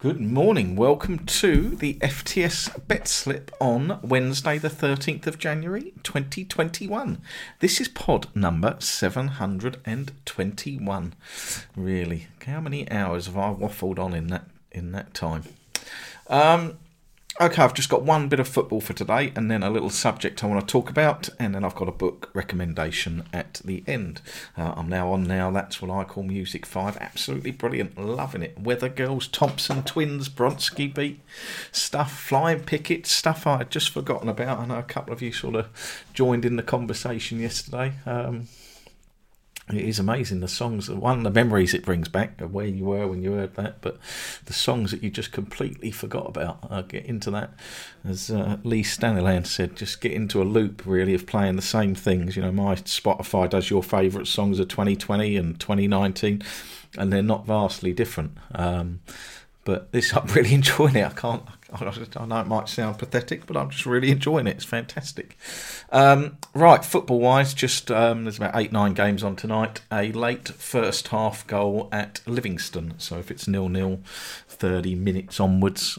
Good morning. Welcome to the FTS Bet Slip on Wednesday, the 13th of January, 2021. This is pod number 721. Really, how many hours have I waffled on in that time? Okay, I've just got one bit of football for today and then a little subject I want to talk about, and then I've got a book recommendation at the end. I'm now on Now, that's what I call Music 5. Absolutely brilliant, loving it. Weather Girls, Thompson Twins, Bronski Beat stuff, Flying Pickets, stuff I had just forgotten about. I know a couple of you sort of joined in the conversation yesterday. It is amazing, the songs, the memories it brings back of where you were when you heard that, but the songs that you just completely forgot about. I'll get into that. As Lee Staniland said, just get into a loop, really, of playing the same things. You know, my Spotify does your favourite songs of 2020 and 2019, and they're not vastly different. But this, I'm really enjoying it. I know it might sound pathetic, but I'm just really enjoying it. It's fantastic. Right, football-wise, just there's about 8-9 games on tonight. A late first half goal at Livingston. So if it's 0-0, 30 minutes onwards,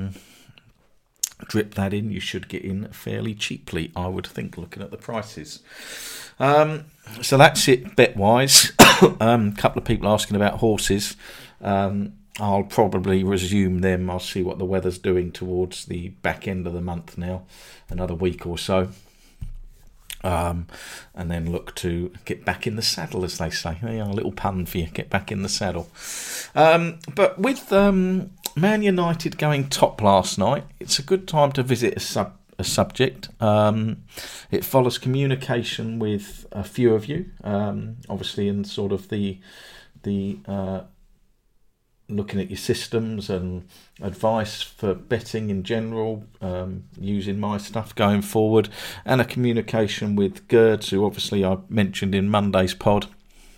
drip that in. You should get in fairly cheaply, I would think, looking at the prices. So that's it bet-wise. A couple of people asking about horses. I'll probably resume them. I'll see what the weather's doing towards the back end of the month now, another week or so. And then look to get back in the saddle, as they say. A little pun for you, get back in the saddle. But with Man United going top last night, it's a good time to visit a subject. It follows communication with a few of you, obviously in sort of the looking at your systems and advice for betting in general, using my stuff going forward, and a communication with Gerds, who obviously I mentioned in Monday's pod.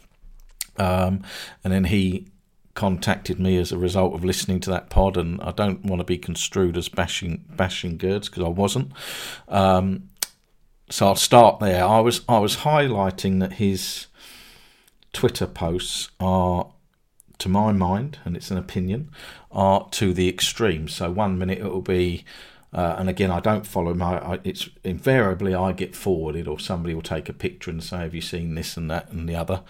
And then he contacted me as a result of listening to that pod, and I don't want to be construed as bashing Gerds, because I wasn't. So I'll start there. I was highlighting that his Twitter posts are, to my mind, and it's an opinion, are to the extreme. So 1 minute it will be, and again, I don't follow it's invariably I get forwarded, or somebody will take a picture and say, have you seen this and that and the other?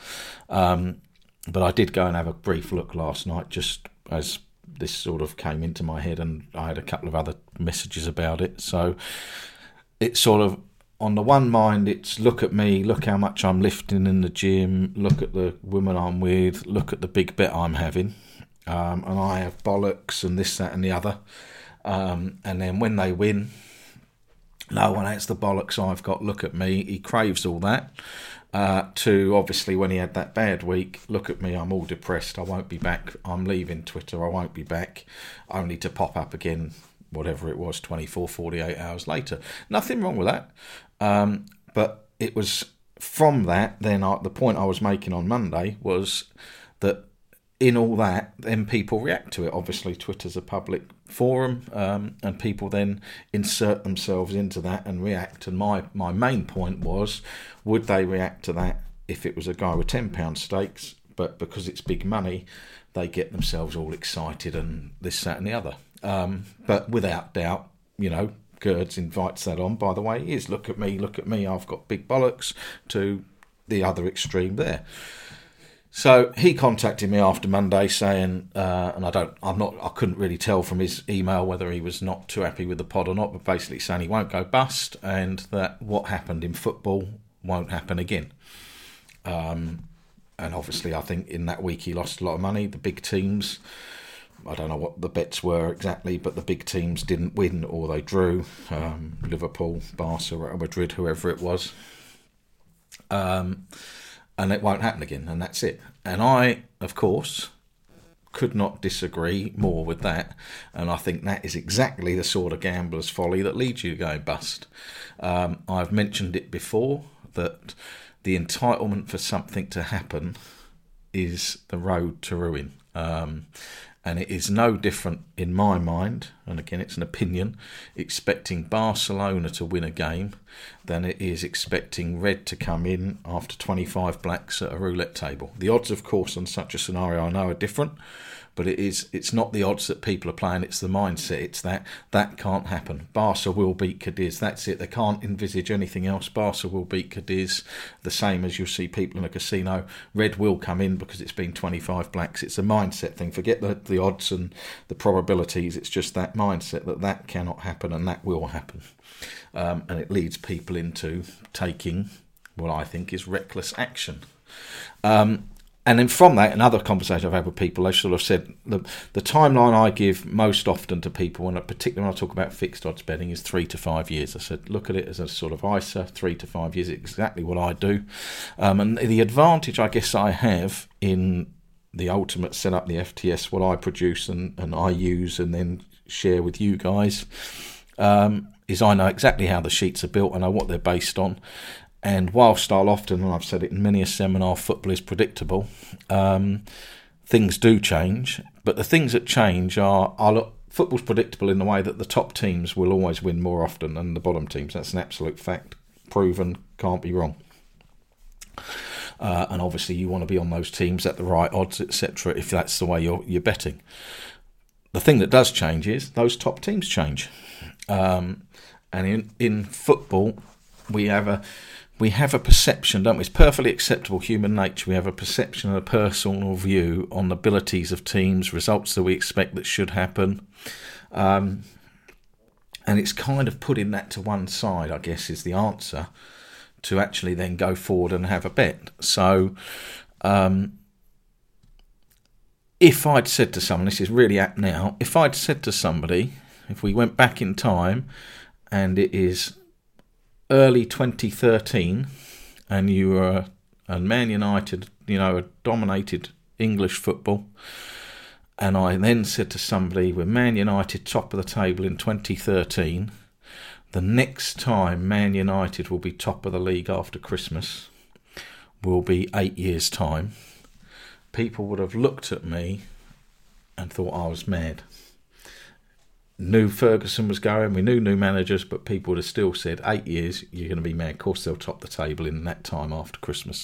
But I did go and have a brief look last night, just as this sort of came into my head, and I had a couple of other messages about it. So it's sort of, on the one mind, it's look at me, look how much I'm lifting in the gym, look at the woman I'm with, look at the big bet I'm having, and I have bollocks and this, that and the other. And then when they win, no one has the bollocks I've got, look at me. He craves all that. To obviously when he had that bad week, look at me, I'm all depressed, I won't be back, I'm leaving Twitter, I won't be back, only to pop up again, whatever it was, 24, 48 hours later. Nothing wrong with that. But it was from that, then the point I was making on Monday was that in all that, then people react to it. Obviously, Twitter's a public forum, and people then insert themselves into that and react. And my main point was, would they react to that if it was a guy with £10 stakes, but because it's big money, they get themselves all excited and this, that and the other. But without doubt, Gerds invites that on. By the way, is look at me, I've got big bollocks, to the other extreme there. So he contacted me after Monday saying, and I couldn't really tell from his email whether he was not too happy with the pod or not, but basically saying he won't go bust, and that what happened in football won't happen again. And obviously, I think in that week he lost a lot of money. The big teams, I don't know what the bets were exactly, but the big teams didn't win, or they drew. Liverpool, Barca, Real Madrid, whoever it was. And it won't happen again, and that's it. And I, of course, could not disagree more with that. And I think that is exactly the sort of gambler's folly that leads you to go bust. I've mentioned it before, that the entitlement for something to happen is the road to ruin. And it is no different in my mind, and again it's an opinion, expecting Barcelona to win a game than it is expecting red to come in after 25 blacks at a roulette table. The odds, of course, on such a scenario I know are different, but it's not the odds that people are playing, it's the mindset. It's that can't happen. Barca will beat Cadiz, that's it. They can't envisage anything else. Barca will beat Cadiz, the same as you'll see people in a casino. Red will come in because it's been 25 blacks. It's a mindset thing. Forget the odds and the probabilities. It's just that mindset that cannot happen and that will happen. And it leads people into taking what I think is reckless action. And then from that, another conversation I've had with people, they sort of said the timeline I give most often to people, particularly when I talk about fixed odds betting, is 3 to 5 years. I said, look at it as a sort of ISA, 3 to 5 years, exactly what I do. And the advantage I guess I have in the ultimate setup, the FTS, what I produce and I use and then share with you guys, is I know exactly how the sheets are built, I know what they're based on. And whilst I'll often, and I've said it in many a seminar, football is predictable, things do change. But the things that change are football's predictable in the way that the top teams will always win more often than the bottom teams. That's an absolute fact, proven, can't be wrong. And obviously you want to be on those teams at the right odds, etc., if that's the way you're betting. The thing that does change is those top teams change. And in football, we have a perception, don't we? It's perfectly acceptable human nature. We have a perception and a personal view on the abilities of teams, results that we expect that should happen. And it's kind of putting that to one side, I guess, is the answer to actually then go forward and have a bet. So if I'd said to someone, this is really apt now, if I'd said to somebody, if we went back in time and it is early 2013, and you were and Man United, dominated English football, and I then said to somebody, with Man United top of the table in 2013, the next time Man United will be top of the league after Christmas will be 8 years' time, people would have looked at me and thought I was mad. Knew Ferguson was going, we knew new managers, but people would have still said 8 years, you're going to be mad. Of course they'll top the table in that time after Christmas.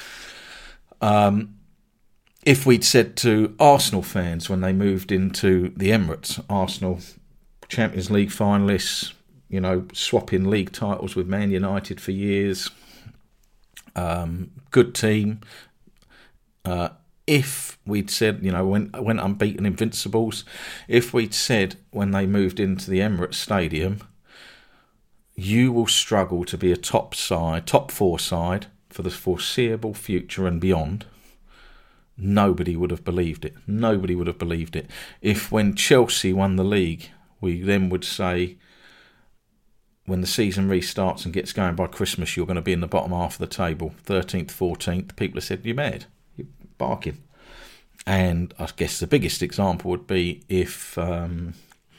If we'd said to Arsenal fans when they moved into the Emirates, Arsenal Champions League finalists, swapping league titles with Man United for years, good team, if we'd said, when unbeaten Invincibles, if we'd said when they moved into the Emirates Stadium, you will struggle to be a top four side for the foreseeable future and beyond, nobody would have believed it. Nobody would have believed it. If when Chelsea won the league, we then would say, when the season restarts and gets going by Christmas, you're going to be in the bottom half of the table, 13th, 14th, people have said, you're mad. Barking. And I guess the biggest example would be if when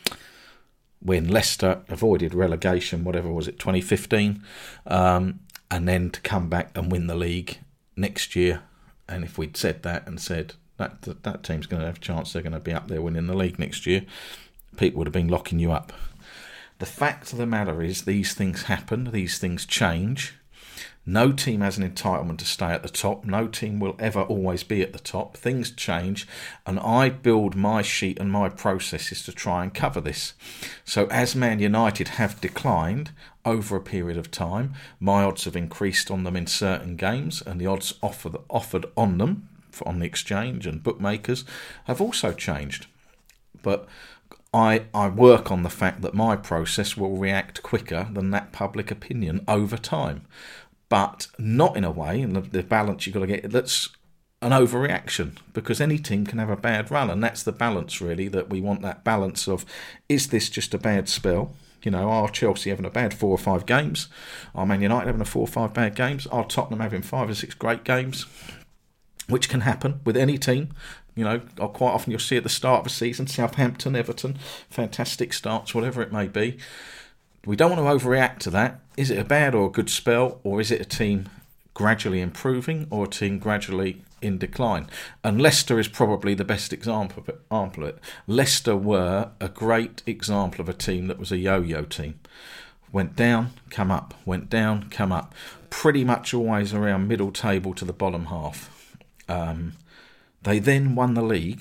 Leicester avoided relegation, whatever was it, 2015, and then to come back and win the league next year. And if we'd said that and said that team's going to have a chance, they're going to be up there winning the league next year, people would have been locking you up. The fact of the matter is these things happen, these things change. No team has an entitlement to stay at the top. No team will ever always be at the top. Things change, and I build my sheet and my processes to try and cover this. So as Man United have declined over a period of time, my odds have increased on them in certain games, and the odds offered on them on the exchange and bookmakers have also changed. But I work on the fact that my process will react quicker than that public opinion over time. But not in a way, and the balance you've got to get, that's an overreaction, because any team can have a bad run, and that's the balance really, that we want that balance of, is this just a bad spell? Are Chelsea having a bad 4 or 5 games? Are Man United having a 4 or 5 bad games? Are Tottenham having 5 or 6 great games? Which can happen with any team. Quite often you'll see at the start of a season, Southampton, Everton, fantastic starts, whatever it may be. We don't want to overreact to that. Is it a bad or a good spell, or is it a team gradually improving or a team gradually in decline? And Leicester is probably the best example of it. Leicester were a great example of a team that was a yo-yo team. Went down, come up, went down, come up. Pretty much always around middle table to the bottom half. They then won the league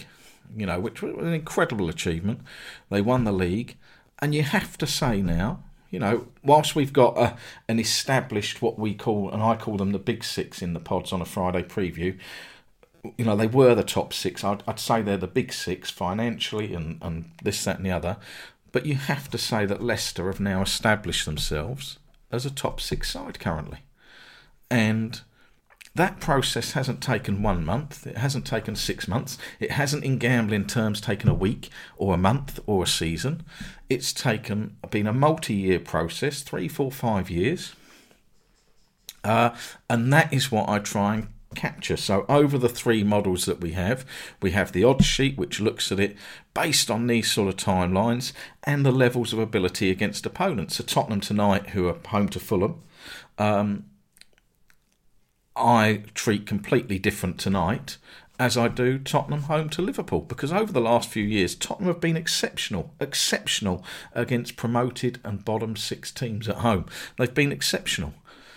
which was an incredible achievement. They won the league, and you have to say now, whilst we've got an established, what we call, and I call them the big six in the pods on a Friday preview, they were the top six. I'd say they're the big six financially and this, that and the other. But you have to say that Leicester have now established themselves as a top six side currently. And that process hasn't taken 1 month. It hasn't taken 6 months. It hasn't, in gambling terms, taken a week or a month or a season. It's been a multi-year process, 3, 4, 5 years. And that is what I try and capture. So over the 3 models that we have the odds sheet, which looks at it based on these sort of timelines and the levels of ability against opponents. So Tottenham tonight, who are home to Fulham, I treat completely different tonight as I do Tottenham home to Liverpool, because over the last few years Tottenham have been exceptional against promoted and bottom 6 teams at home. They've been exceptional.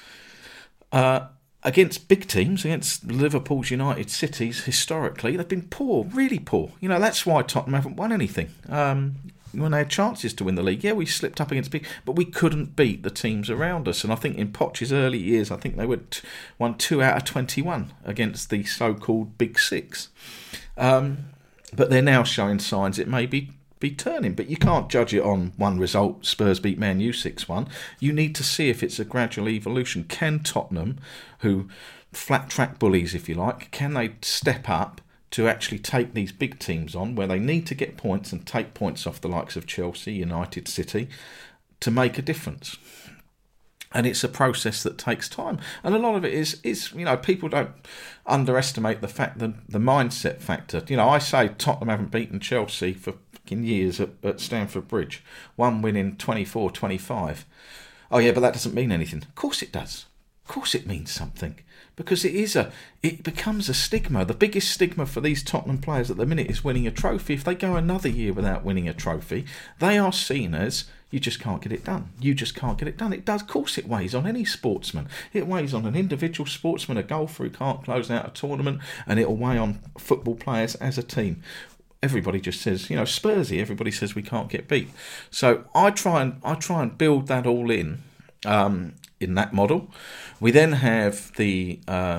Against big teams, against Liverpool's, United, Cities, historically, they've been poor, really poor. That's why Tottenham haven't won anything. When they had chances to win the league, we slipped up against big, but we couldn't beat the teams around us. And I think in Poch's early years, I think they won 2 out of 21 against the so-called big six. But they're now showing signs it may be turning, but you can't judge it on one result. Spurs beat Man U 6-1. You need to see if it's a gradual evolution. Can Tottenham, who flat track bullies if you like, can they step up to actually take these big teams on where they need to get points and take points off the likes of Chelsea, United, City to make a difference? And it's a process that takes time. And a lot of it is people don't underestimate the fact that the mindset factor. I say Tottenham haven't beaten Chelsea for years at Stamford Bridge. 1 win in 24-25. Oh yeah, but that doesn't mean anything. Of course it does. Of course it means something. Because it becomes a stigma. The biggest stigma for these Tottenham players at the minute is winning a trophy. If they go another year without winning a trophy, they are seen as, you just can't get it done. You just can't get it done. It does. Of course it weighs on any sportsman. It weighs on an individual sportsman, a golfer who can't close out a tournament, and it'll weigh on football players as a team. Everybody just says, Spursy, everybody says we can't get beat. So I try and build that all in that model. We then have the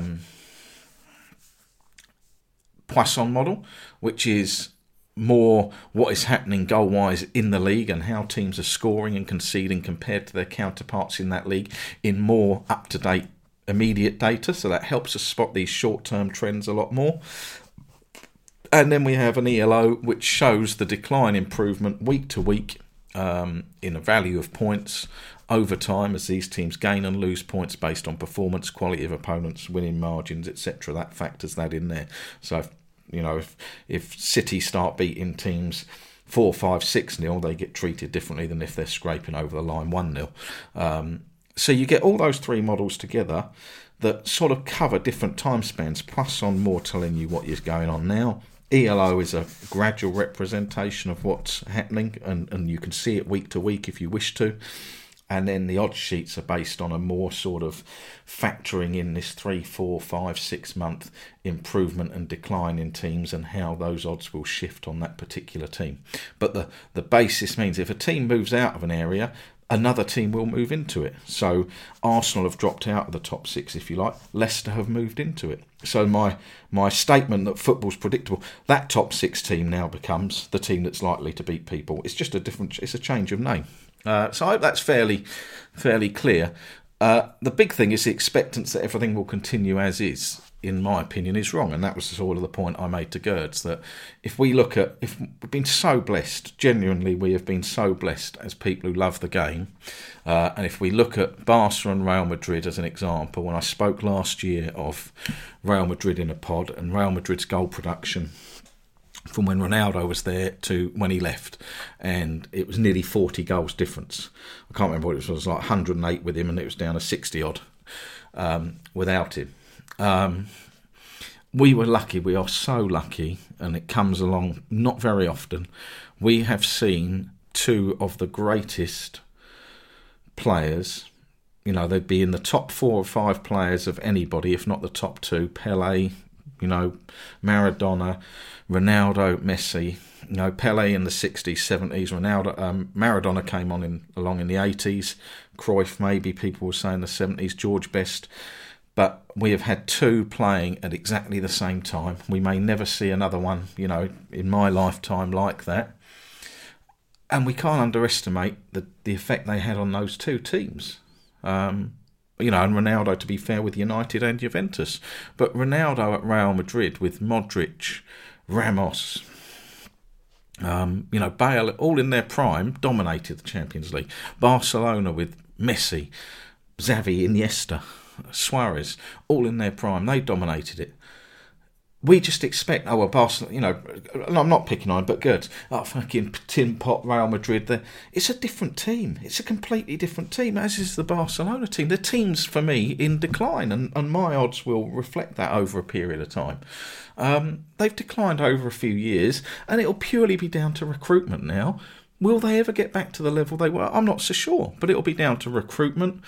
Poisson model, which is more what is happening goal-wise in the league and how teams are scoring and conceding compared to their counterparts in that league in more up-to-date immediate data. So that helps us spot these short-term trends a lot more. And then we have an ELO, which shows the decline improvement week to week in the value of points over time as these teams gain and lose points based on performance, quality of opponents, winning margins, etc. That factors that in there. So, if City start beating teams 4-5, 6-0, they get treated differently than if they're scraping over the line 1-0. So you get all those 3 models together that sort of cover different time spans, plus on more telling you what is going on now. ELO is a gradual representation of what's happening, and you can see it week to week if you wish to. And then the odds sheets are based on a more sort of factoring in this 3, 4, 5, 6 month improvement and decline in teams and how those odds will shift on that particular team. But the basis means if a team moves out of an area, another team will move into it. So Arsenal have dropped out of the top 6, if you like. Leicester have moved into it. So my statement that football's predictable, that top 6 team now becomes the team that's likely to beat people. It's just it's a change of name. So I hope that's fairly clear. The big thing is the expectance that everything will continue as is, in my opinion, is wrong. And that was sort of the point I made to Gerds, that if we've been so blessed, genuinely we have been so blessed as people who love the game. And if we look at Barca and Real Madrid as an example, when I spoke last year of Real Madrid in a pod and Real Madrid's goal production from when Ronaldo was there to when he left, and it was nearly 40 goals difference. I can't remember what it was like 108 with him, and it was down to 60 odd without him. We were lucky. We are so lucky, and it comes along not very often. We have seen 2 of the greatest players. They'd be in the top 4 or 5 players of anybody, if not the top 2. Pelé, You know, Maradona, Ronaldo, Messi. You know, Pele in the 60s, 70s. Maradona came along in the 80s. Cruyff, maybe people were saying the 70s. George Best. But we have had two playing at exactly the same time. We may never see another one, you know, in my lifetime like that. And we can't underestimate the effect they had on those two teams. You know, and Ronaldo, to be fair, with United and Juventus. But Ronaldo at Real Madrid with Modric, Ramos, you know, Bale, all in their prime, dominated the Champions League. Barcelona with Messi, Xavi, Iniesta, Suarez, all in their prime, they dominated it. We just expect, Barcelona, you know, I'm not picking on, but good. Fucking tin pot Real Madrid. It's a different team. It's a completely different team, as is the Barcelona team. The team's, for me, in decline, and my odds will reflect that over a period of time. They've declined over a few years, and it'll purely be down to recruitment now. Will they ever get back to the level they were? I'm not so sure, but it'll be down to recruitment.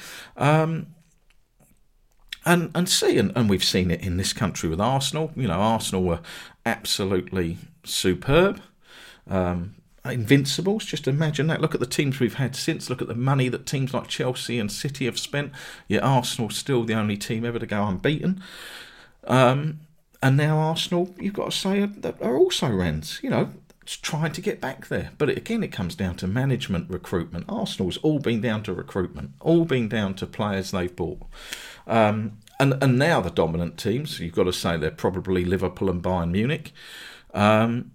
And we've seen it in this country with Arsenal. You know, Arsenal were absolutely superb. Invincibles, just imagine that. Look at the teams we've had since. Look at the money that teams like Chelsea and City have spent. Yet Arsenal's still the only team ever to go unbeaten. And now Arsenal, you've got to say, are also Rens. You know, it's trying to get back there. But it comes down to management, recruitment. Arsenal's all been down to recruitment. All been down to players they've bought. And now the dominant teams, you've got to say they're probably Liverpool and Bayern Munich. They're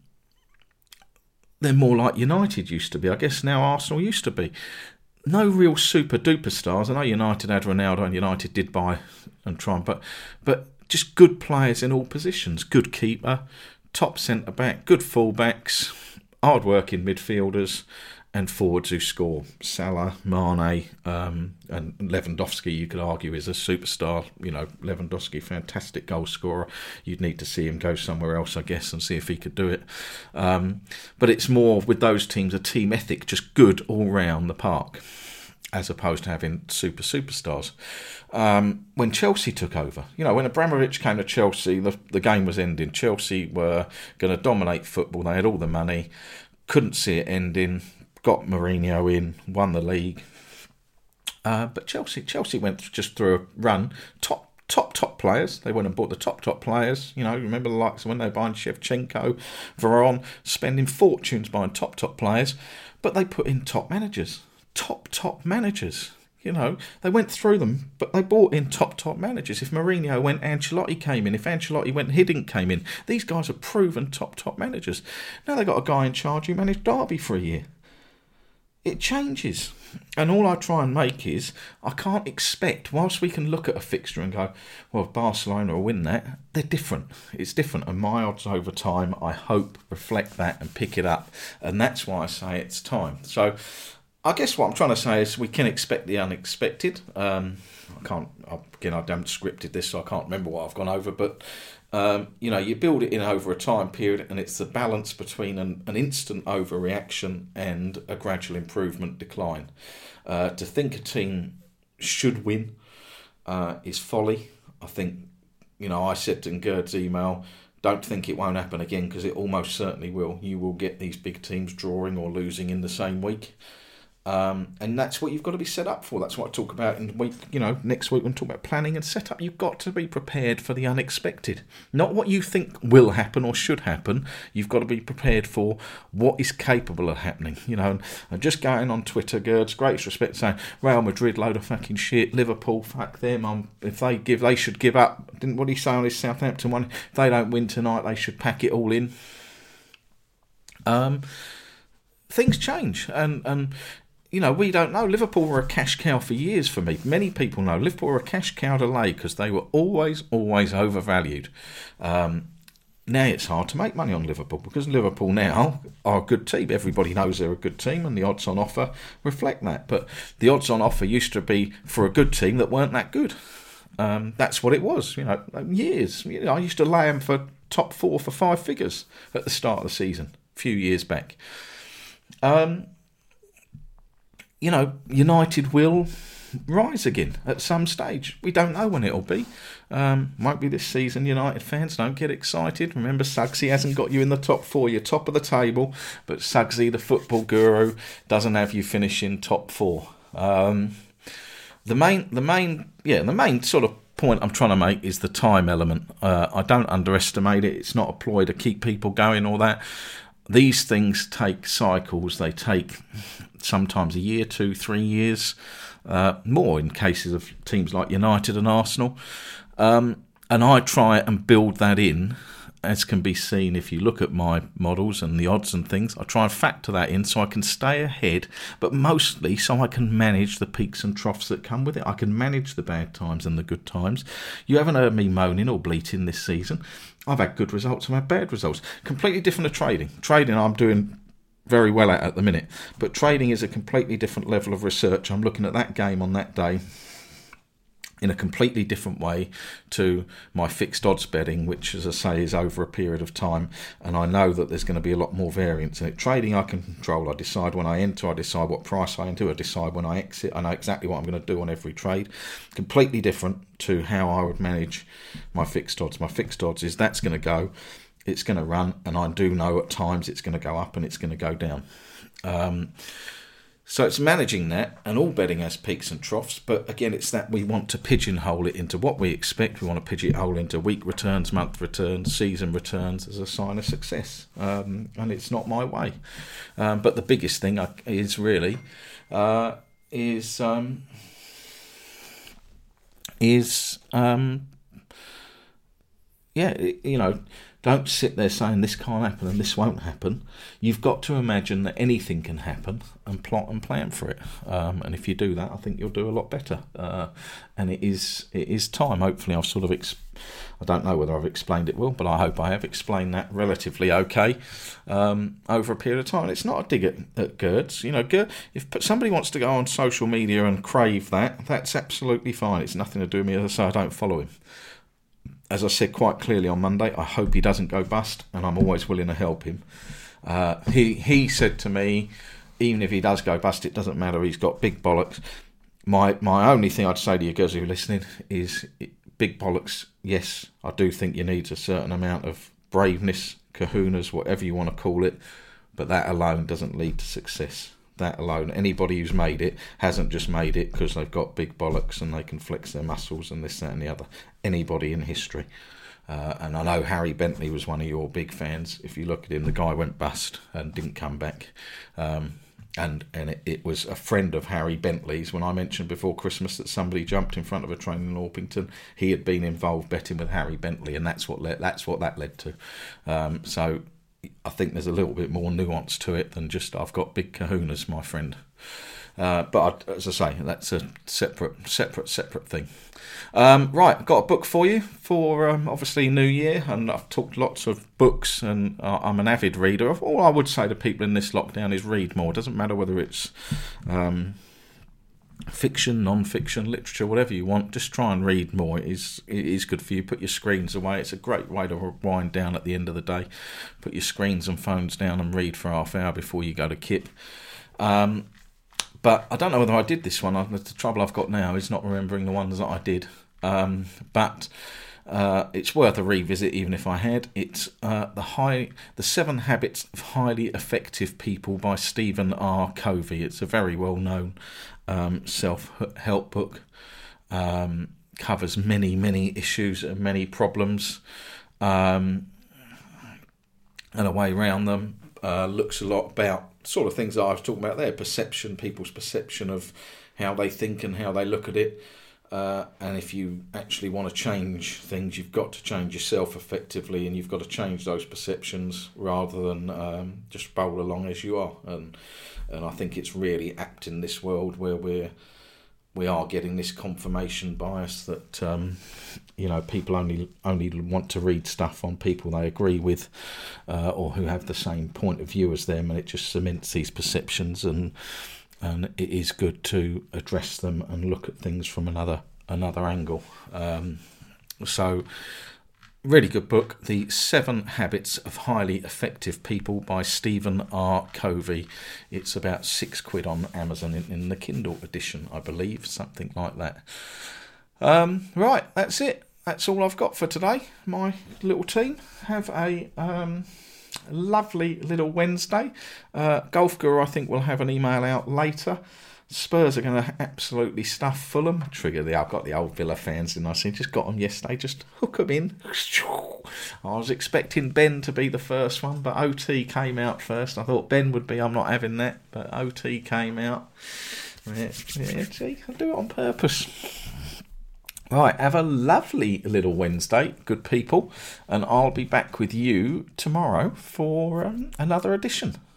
more like United used to be. I guess now Arsenal used to be. No real super duper stars. I know United had Ronaldo and United did buy and try, but just good players in all positions. Good keeper, top centre back, good full-backs, hard working midfielders, and forwards who score. Salah, Mane, and Lewandowski, you could argue, is a superstar. You know, Lewandowski, fantastic goal scorer. You'd need to see him go somewhere else, I guess, and see if he could do it. But it's more, with those teams, a team ethic, just good all round the park, as opposed to having superstars. When Chelsea took over, you know, when Abramovich came to Chelsea, the game was ending. Chelsea were going to dominate football. They had all the money, couldn't see it ending. Got Mourinho in, won the league. But Chelsea went just through a run. Top players. They went and bought the top players. You know, remember the likes of when they were buying Shevchenko, Varane, spending fortunes buying top players. But they put in top managers. Top managers. You know, they went through them, but they bought in top managers. If Mourinho went, Ancelotti came in. If Ancelotti went, Hiddink came in. These guys are proven top managers. Now they've got a guy in charge who managed Derby for a year. It changes. And all I try and make is, I can't expect, whilst we can look at a fixture and go, well, if Barcelona will win that, they're different. It's different. And my odds over time, I hope, reflect that and pick it up. And that's why I say it's time. So I guess what I'm trying to say is we can expect the unexpected. I haven't scripted this, so I can't remember what I've gone over, but you know, you build it in over a time period, and it's the balance between an instant overreaction and a gradual improvement decline. To think a team should win is folly. I think, you know, I said in Gerd's email, don't think it won't happen again, because it almost certainly will. You will get these big teams drawing or losing in the same week. And that's what you've got to be set up for. That's what I talk about in the week, you know, next week when I talk about planning and setup. You've got to be prepared for the unexpected. Not what you think will happen or should happen. You've got to be prepared for what is capable of happening. You know, and just going on Twitter, Gerd's greatest respect, saying Real Madrid, load of fucking shit. Liverpool, fuck them. If they should give up. What did he say on his Southampton one? If they don't win tonight, they should pack it all in. Things change, and you know, we don't know. Liverpool were a cash cow for years for me. Many people know Liverpool were a cash cow to lay because they were always overvalued. Now it's hard to make money on Liverpool because Liverpool now are a good team. Everybody knows they're a good team, and the odds on offer reflect that. But the odds on offer used to be for a good team that weren't that good. That's what it was, you know, years. You know, I used to lay them for top 4 for 5 figures at the start of the season, a few years back. You know, United will, rise again at some stage. We don't know when it'll be. Won't be this season, United fans. Don't get excited. Remember, Suggsy hasn't got you in the top 4. You're top of the table, but Suggsy, the football guru, doesn't have you finishing top 4. The main sort of point I'm trying to make is the time element. I don't underestimate it. It's not a ploy to keep people going or that. These things take cycles. They take sometimes a year, 2, 3 years, more in cases of teams like United and Arsenal. And I try and build that in, as can be seen if you look at my models and the odds and things. I try and factor that in so I can stay ahead, but mostly so I can manage the peaks and troughs that come with it. I can manage the bad times and the good times. You haven't heard me moaning or bleating this season. I've had good results, I've had bad results. Completely different to trading. Trading I'm doing very well at the minute, but trading is a completely different level of research. I'm looking at that game on that day in a completely different way to my fixed odds betting, which, as I say, is over a period of time, and I know that there's going to be a lot more variance in it. Trading I can control. I decide when I enter, I decide what price I enter, I decide when I exit. I know exactly what I'm going to do on every trade. Completely different to how I would manage my fixed odds. My fixed odds is that's going to go, it's going to run, and I do know at times it's going to go up and it's going to go down. So it's managing that, and all betting has peaks and troughs, but again, it's that we want to pigeonhole it into what we expect. We want to pigeonhole into week returns, month returns, season returns as a sign of success, and it's not my way. But the biggest thing is really don't sit there saying this can't happen and this won't happen. You've got to imagine that anything can happen and plot and plan for it. And if you do that, I think you'll do a lot better. And it is time. Hopefully I've sort of, I don't know whether I've explained it well, but I hope I have explained that relatively okay over a period of time. It's not a dig at Gerds. If somebody wants to go on social media and crave that, that's absolutely fine. It's nothing to do with me. As I say, I don't follow him. As I said quite clearly on Monday, I hope he doesn't go bust, and I'm always willing to help him. He said to me, even if he does go bust, it doesn't matter, he's got big bollocks. My only thing I'd say to you guys who are listening is big bollocks, yes, I do think you need a certain amount of braveness, kahunas, whatever you want to call it, but that alone doesn't lead to success. That alone, anybody who's made it hasn't just made it because they've got big bollocks and they can flex their muscles and this, that and the other. Anybody in history. And I know Harry Bentley was one of your big fans. If you look at him, the guy went bust and didn't come back. And it was a friend of Harry Bentley's. When I mentioned before Christmas that somebody jumped in front of a train in Orpington, he had been involved betting with Harry Bentley, and that's what that led to. So I think there's a little bit more nuance to it than just I've got big kahunas, my friend. But as I say, that's a separate thing. Right, I've got a book for you for obviously New Year, and I've talked lots of books, and I'm an avid reader. All I would say to people in this lockdown is read more. It doesn't matter whether it's fiction, non-fiction, literature, whatever you want. Just try and read more. It is good for you. Put your screens away. It's a great way to wind down at the end of the day. Put your screens and phones down and read for half hour before you go to kip. But I don't know whether I did this one. The trouble I've got now is not remembering the ones that I did. But it's worth a revisit, even if I had. It's the 7 Habits of Highly Effective People by Stephen R. Covey. It's a very well-known self-help book. Covers many issues and many problems, and a way around them. Looks a lot about sort of things that I was talking about there, perception, people's perception of how they think and how they look at it. And if you actually want to change things, you've got to change yourself effectively, and you've got to change those perceptions rather than just roll along as you are. And I think it's really apt in this world where we are getting this confirmation bias that people only want to read stuff on people they agree with, or who have the same point of view as them, and it just cements these perceptions. And it is good to address them and look at things from another angle. So Really good book, The 7 Habits of Highly Effective People by Stephen R. Covey. It's about £6 on Amazon in the Kindle edition, I believe, something like that. Right, that's it. That's all I've got for today. My little team, have a lovely little Wednesday. Golf Guru, I think, will have an email out later. Spurs are going to absolutely stuff Fulham. I've got the old Villa fans in. I see, just got them yesterday. Just hook them in. I was expecting Ben to be the first one, but OT came out first. I thought Ben would be. I'm not having that, but OT came out. Yeah, see, I do it on purpose. Right, have a lovely little Wednesday, good people, and I'll be back with you tomorrow for another edition.